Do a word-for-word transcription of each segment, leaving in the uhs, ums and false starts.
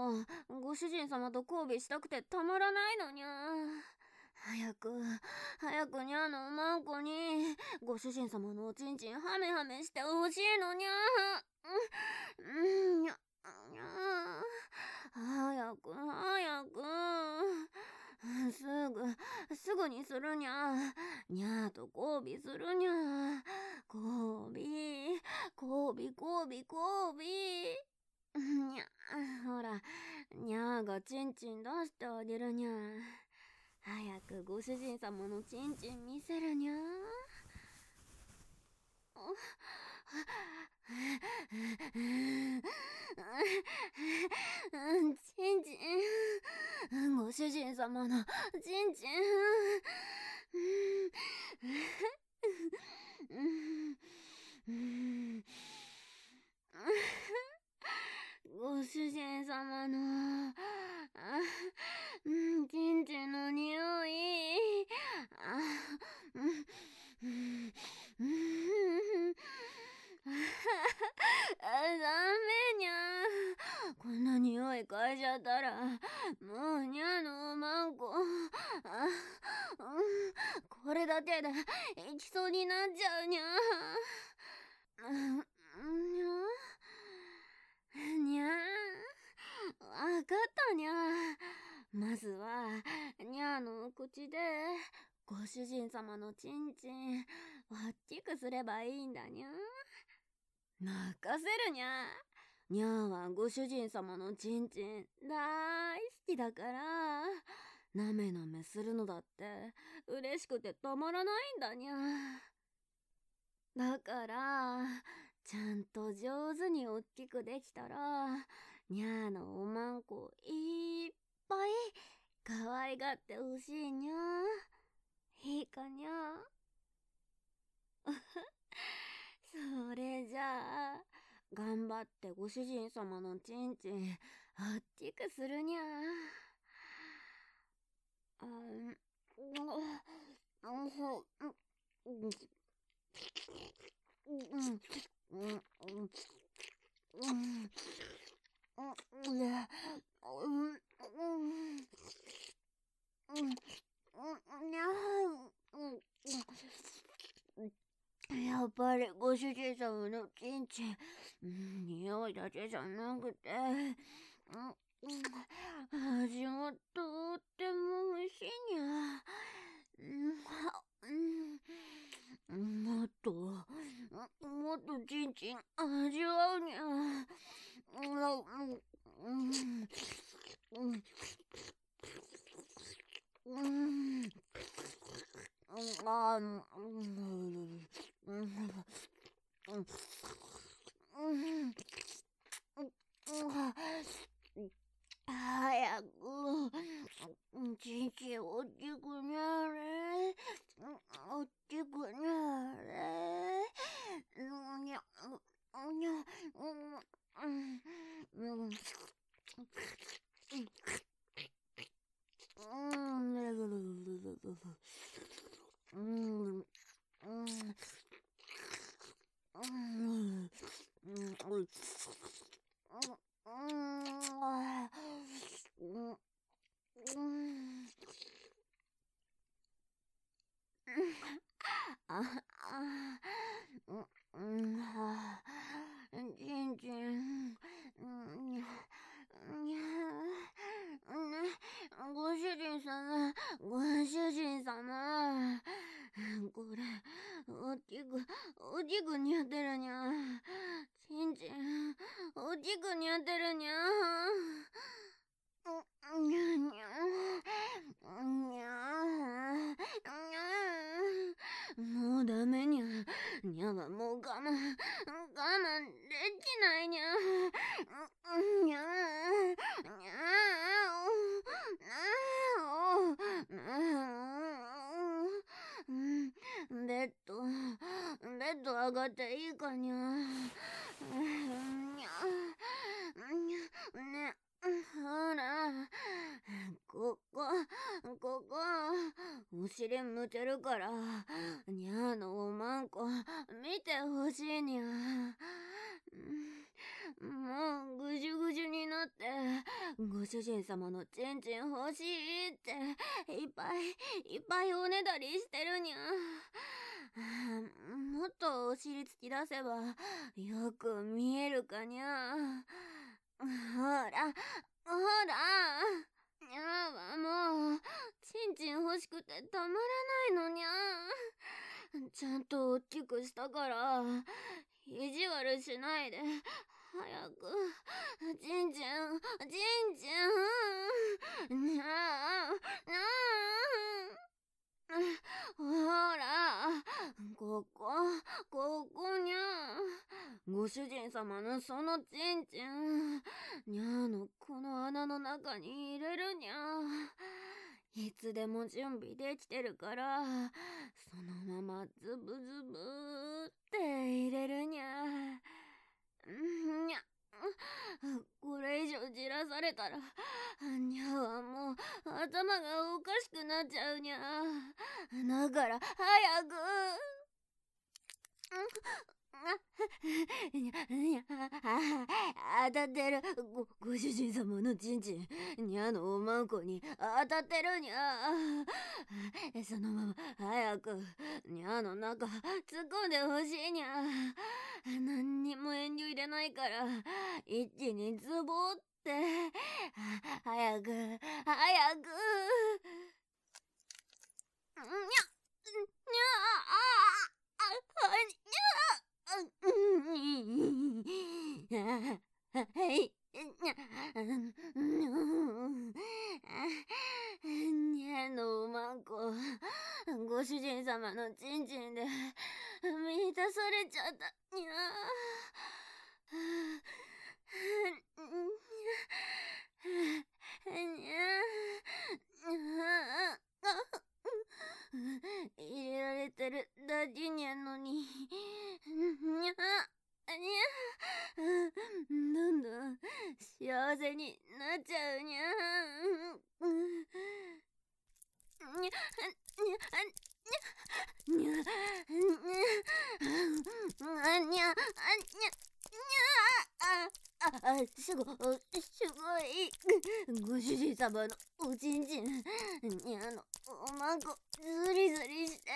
もご主人様と交尾したくてたまらないのにゃ。早く早くにゃーのおまんこにご主人様のおちんちんハメハメしてほしいのにゃ。うんにゃにゃ早く早くすぐすぐにするにゃ。にゃーと交尾するにゃ。交尾交尾交尾交尾にゃ。ほらにゃーがちんちん出してあげるにゃ。早くご主人様のちんちん見せるにゃ。ちんちんご主人様のちんちんご主人様のちんちんの匂い。ダメにゃ。こんな匂い嗅いじゃったらもうにゃのおまんここれだけで行きそうになっちゃうにゃ。にゃわかったにゃ。まずはにゃの口でご主人様のちんちん大きくすればいいんだにゃ。任せるにゃ。にゃーはご主人様のちんちん大好きだからなめなめするのだって嬉しくてたまらないんだにゃ。だからちゃんと上手におっきくできたらにゃーのおまんこいっぱい可愛がってほしいにゃ。いいかにゃ。それじゃあ頑張ってご主人様のちんちんおっきくするにゃ。あんやっぱりご主人様のちんちん、うん、匂いだけじゃなくて、うん、味もとっても美味しいにゃ。うん、もっともっとちんちん味わうにゃ。うんうんうんあうんうん早くちんちんおっきくなれ。おっきくなれ。にゃにゃうんうんうんああうんはちんちんにゃにゃご主人様ご主人様これおっきくおっきくにゃってるにゃ。ちんちんおっきくにゃってるにゃ。にゃにゃにゃもうダメにゃ。にゃはもう我慢我慢できないにゃ。にゃにゃベッドベッド上がっていいかにゃ。にゃねほらここここお尻向けるからにゃーのおまんこ見てほしいにゃ。もうぐじゅぐじゅになってご主人様のチンチン欲しいっていっぱいいっぱいおねだりしてるにゃ。もっとお尻突き出せばよく見えるかにゃ。ほらほら、にゃはもうチンチン欲しくてたまらないのにゃ。ちゃんと大きくしたから意地悪しないで早くチンチンチンチンにゃあにゃあ、ほらここここにゃ。ご主人様のそのチンチンにゃーのこの穴の中に入れるにゃ。いつでも準備できてるからそのままズブズブって入れるにゃ。にゃ、これ以上じらされたらにゃはもう頭がおかしくなっちゃうにゃ。だから早くにゃにゃ当たってる。ごご主人様のチンチンにゃのおまんこに当たってるにゃ。そのまま早くにゃの中突っ込んでほしいにゃ。何にも遠慮入れないから一気にズボって早く早くにゃにゃああにゃはいにゃのおまんこご主人様のチンチンで満たされちゃったにゃ。入れられてるだけにゃのににゃにゃどんどん幸せになっちゃうにゃ。にゃにゃにゃにゃにゃああすごすごいご主人様のおちんちんにゃのおまんこずりずりして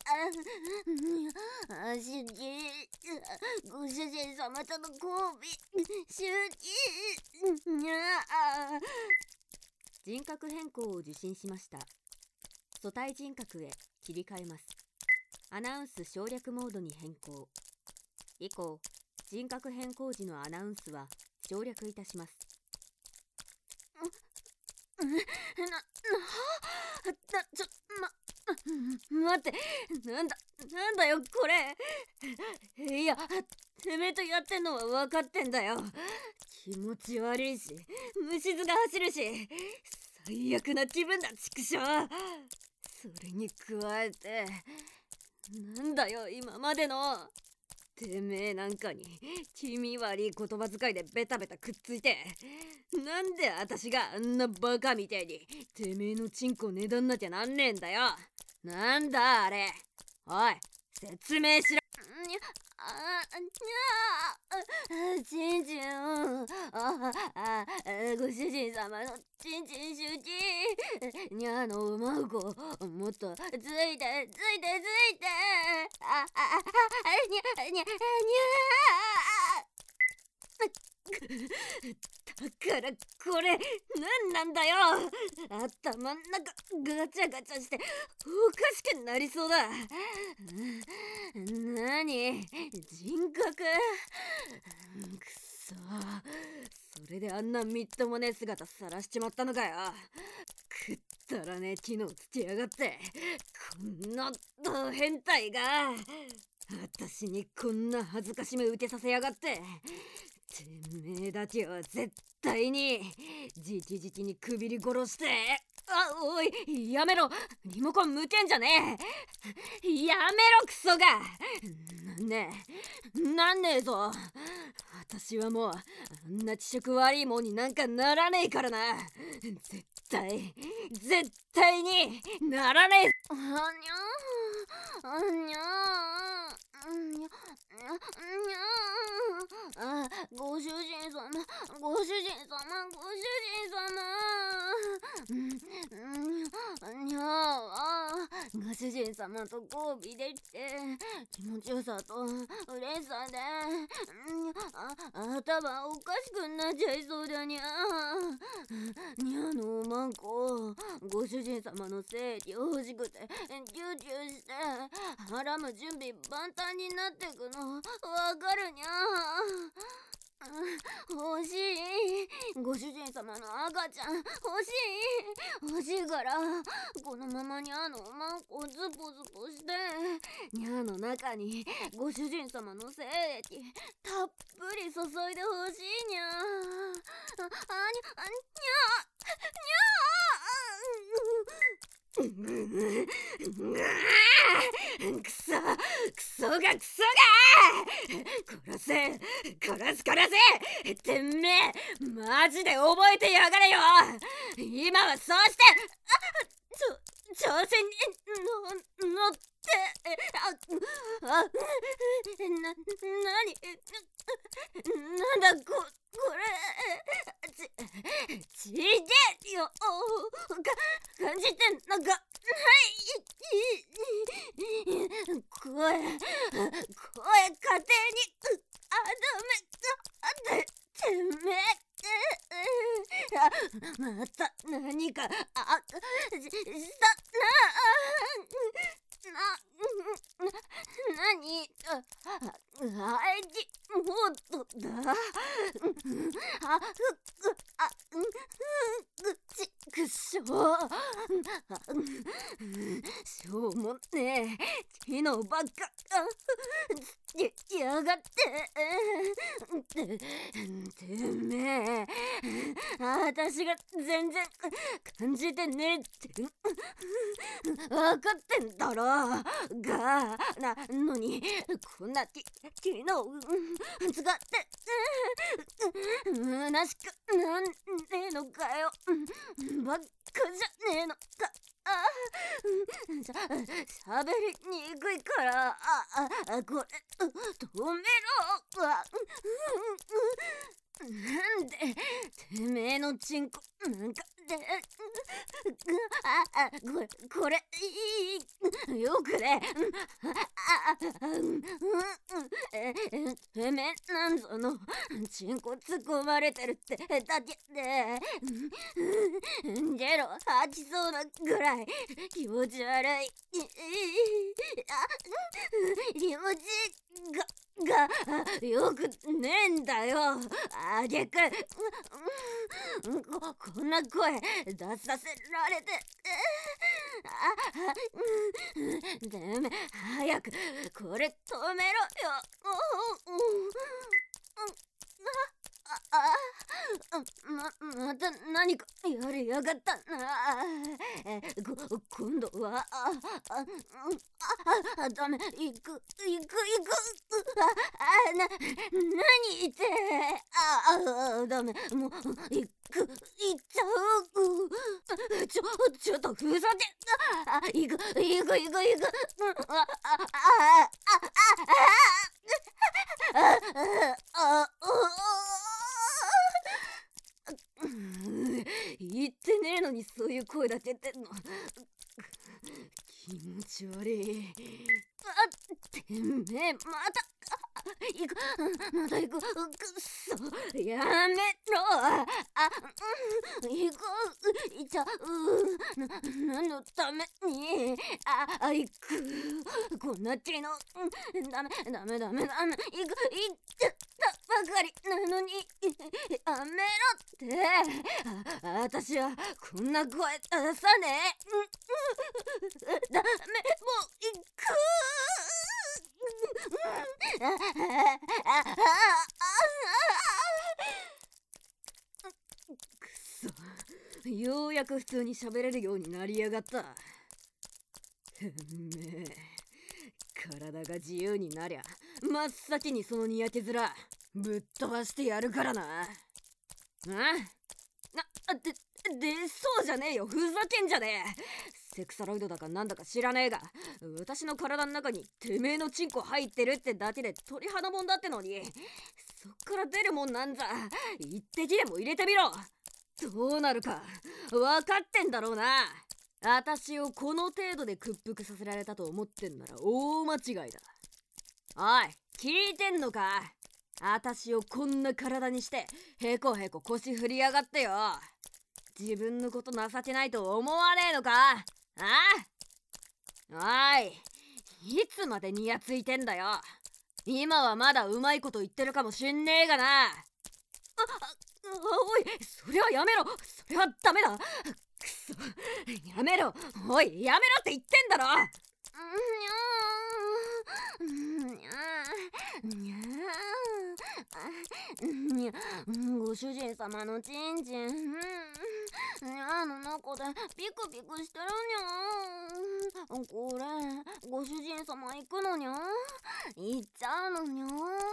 あしきご主人様との交尾周期にゃ。 人格変更を受信しました。素体人格へ切り替えます。アナウンス省略モードに変更。以降人格変更時のアナウンスは省略いたします。 な、な、だ、ちょ、ま、待って、なんだ、なんだよこれ。いや、てめえとやってんのは分かってんだよ。気持ち悪いし、虫唾が走るし、最悪な気分だ、畜生。それに加えて、なんだよ今までの。てめえなんかに気味悪い言葉遣いでベタベタくっついて、なんで私があんなバカみたいにてめえのチンコねだんなきゃなんねえんだよ。なんだあれ、おい説明しろ。にゃあにゃチンチンああご主人様のチンチン周期にゃのおまんこもっとついてついてついてあああにゃにゃにゃだからこれなんなんだよ。頭ん中ガチャガチャしておかしくなりそうだ。なに人格くそ、それであんなみっともねえ姿さらしちまったのかよ。くったらねえ機能つけやがって。こんなド変態が私にこんな恥ずかしめ受けさせやがって。てめえだけは絶対にじきじきにくびり殺して。あ、おいやめろ、リモコン向けんじゃねえ。やめろクソが。なんねえなんねえぞ。私はもうあんな気色悪いもんになんかならねえからな。絶対絶対にならねえ。あにゃあにゃあにゃにゃあ、ご主人様、ご主人様、ご主人様。うん、うん、にゃーは、ご主人様と交尾できて、気持ちよさと嬉しさで、うん、あ、頭おかしくなっちゃいそうだにゃー。にゃーのおまんこ、ご主人様のせいに欲しくて、キューキューして、はらむ準備万端になってくの、わかるにゃー。欲しい。ご主人様の赤ちゃん欲しい。欲しいからこのままにゃーのおまんこズポズポしてにゃーの中にご主人様の精液たっぷり注いでほしいにゃー。あ、あ、にゃ、あ、にゃー、にゃー。くそくそがくそが殺せ殺す殺せてめえマジで覚えてやがれよ。今はそうしてちょ挑戦にの乗ってああななになんだここれちちげえよか感じてんのか声声家庭にあだめててめえまた何かあしたなななにあいきもっとだあふあぐちくしょうしょうもねえ昨日ばっかややがってててめえあたしが全然感じてねえって分かってんだろがなのにこんなき昨日使って虚しくなんねえのかよばっかじゃねえのかあしゃべりにくいからああこれ止めろわなんでてめえのチンコなんかでああこれこれいいよくねああうんえてめえなんぞのチンコ突っ込まれてるってだけでゲロ吐きそうなぐらい気持ち悪いあ気持ちががよくねえんだよあげくここんな声出させられてあでめ早くこれ止めろよああままた何かやりやがったなえこ今度はああああダメ行く行く行くああな何言ってああダメもう行く行っちゃうちょちょっとふざけあ行く行く行く行くあああああああああ言ってねえのにそういう声だけ出んの気持ち悪いあてめえまた行くまた行くくっそやめろあ行く行っちゃうな何のためにあ行くこんな気のダメダメダメダメ行く行っちゃったばかりなのにやめろってあ私はこんな声出さねえダメもう行くくそようやく普通に喋れるようになりやがったてめえ体が自由になりゃ真っ先にそのにやけ面ぶっ飛ばしてやるからなあなででそうじゃねえよふざけんじゃねえセクサロイドだかなんだか知らねえが、私の体の中にてめえのチンコ入ってるってだけで鳥肌もんだってのに、そっから出るもんなんざ一滴でも入れてみろ。どうなるか分かってんだろうな。私をこの程度で屈服させられたと思ってんなら大間違いだ。おい、聞いてんのか。私をこんな体にしてへこへこ腰振りやがってよ。自分のこと情けないと思わねえのか。ああ、おい、いつまでニヤついてんだよ。今はまだうまいこと言ってるかもしんねえがな。あ、あ、おい、それはやめろ。それはダメだ。くそ、やめろ。おい、やめろって言ってんだろ。 にゃーにゃーにゃー、ご主人様のチンチン、にゃーの中でピクピクしてるにゃー。これご主人様行くのにゃー、行っちゃうのにゃー。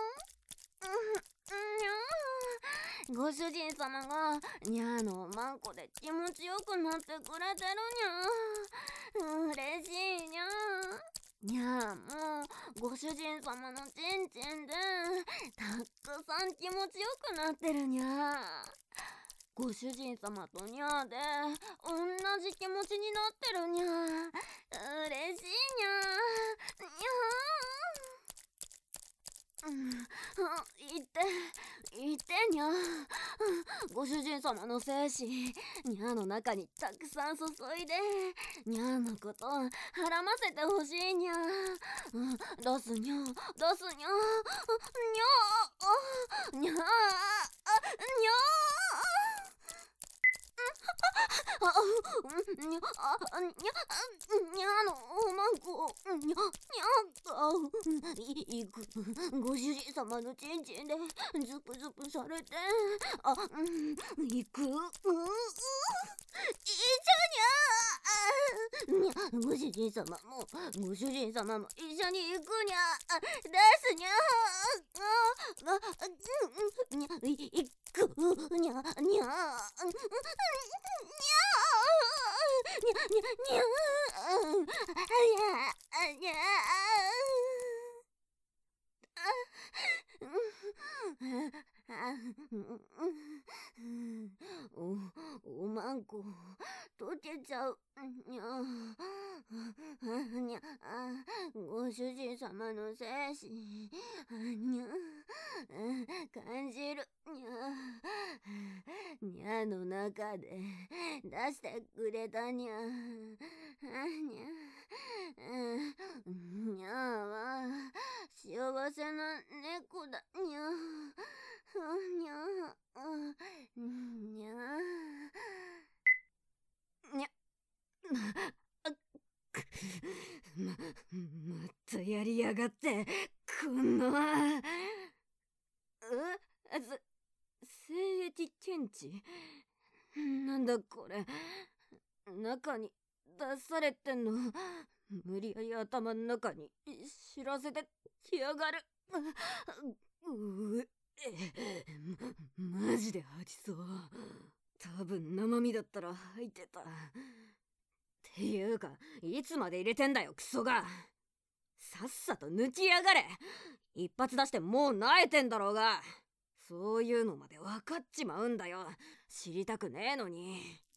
ご主人様がにゃーのおまんこで気持ちよくなってくれてるにゃー。嬉しいにゃー。にゃーもご主人様のチンチンでたくさん気持ちよくなってるにゃー。ご主人様とにゃーで同じ気持ちになってるにゃー。嬉しいにゃー。にゃー。うん、言って言ってにゃー。ご主人様の精子にゃーの中にたくさん注いでにゃーのことはらませてほしいにゃー。うん、出すにゃー、出すにゃー、にゃー、にゃー、にゃー、にゃー。あ、にゃ、あ、にゃ、にゃーのおまんこ、にゃ、にゃ、あ、い、いく、ご主人様のチンチンでズプズプされて、あ、うん、いく、うん、いっちゃにゃ、にゃ、ご主人様も、ご主人様も一緒に行くにゃ、ですにゃ、あ、あ、にゃ、いく、にゃ、にゃ、にゃ、にゃ、にゃ、にゃ、にゃ、あ、にゃ、お、おまんこ溶けちゃうにゃ。にゃ、ご主人様の精子にゃ感じるにゃ。にゃの中で出してくれたにゃ。にゃ、にゃは幸せな猫だにゃ。にゃ、にゃ、にゃ、ま、またやりやがって、このう、す、精液検知なんだこれ。中に出されてんの無理やり頭の中に知らせてきやがる。ううま、マジで吐きそう。多分生身だったら吐いてた。っていうか、いつまで入れてんだよクソが。さっさと抜きやがれ。一発出してもう萎えてんだろうが。そういうのまで分かっちまうんだよ。知りたくねえのに。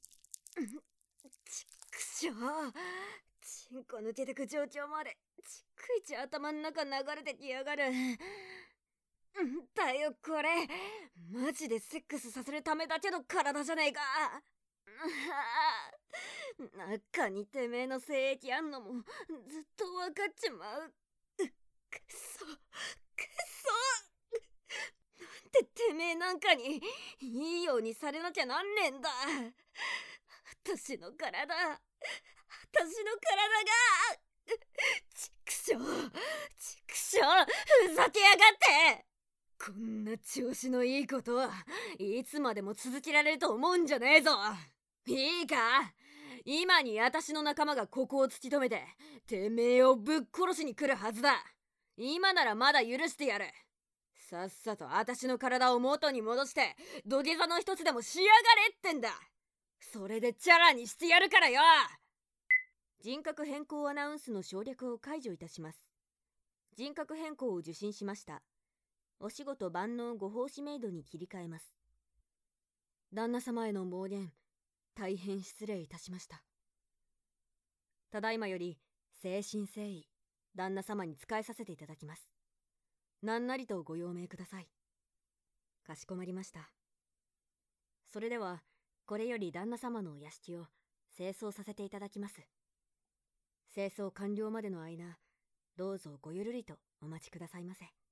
ちくしょう、チンコ抜けてく状況までちくいち頭ん中流れてきやがる。だよこれマジでセックスさせるためだけの体じゃねえか。中にてめえの精液あんのもずっと分かっちまう。くそくそ、なんでてめえなんかにいいようにされなきゃなんねえんだ。私の体、私の体がちくしょう、ちくしょう、ふざけやがって。こんな調子のいいことはいつまでも続けられると思うんじゃねえぞ。いいか、今に私の仲間がここを突き止めててめえをぶっ殺しに来るはずだ。今ならまだ許してやる。さっさと私の体を元に戻して土下座の一つでもしやがれってんだ。それでチャラにしてやるからよ。 人格変更アナウンスの省略を解除いたします。人格変更を受信しました。お仕事万能ご奉仕メイドに切り替えます。旦那様への妄言、大変失礼いたしました。ただいまより、誠心誠意、旦那様に仕えさせていただきます。何なりとご用命ください。かしこまりました。それでは、これより旦那様のお屋敷を清掃させていただきます。清掃完了までの間、どうぞごゆるりとお待ちくださいませ。